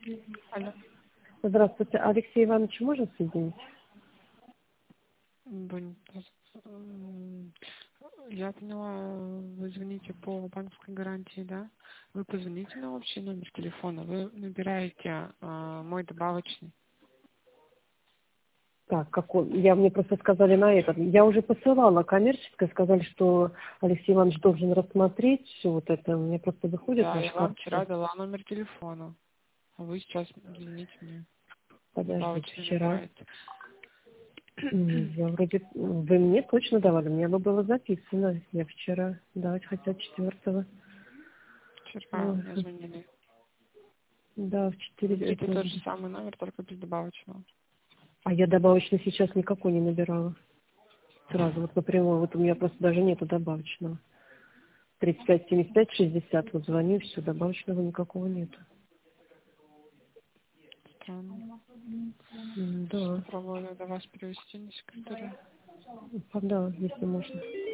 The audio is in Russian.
Алло. Здравствуйте. Алексей Иванович, можно соединить? Я поняла, вы звоните по банковской гарантии, да? Вы позвоните на общий номер телефона, вы набираете мой добавочный. Так, мне просто сказали на этот. Я уже посылала коммерческое, сказали, что Алексей Иванович должен рассмотреть все вот это. Мне просто выходит Да, ваш я вам карточка. вчера дала номер телефона, а вы сейчас звоните мне. Подождите, Добавочный вчера. набираете. Я вроде... Вы мне точно давали, у меня было записано. Я вчера, да, хотя 4-го. Вчера мне звонили. Да, в 4. Наберите тот же самый номер, только без добавочного. А я добавочный сейчас никакой не набирала. Сразу, вот напрямую. Вот у меня просто даже нету добавочного. 35-75-60. Вот звоню, все, добавочного никакого нету. Странно. Да, Попробую до вас перевести на секретаря. да, если можно.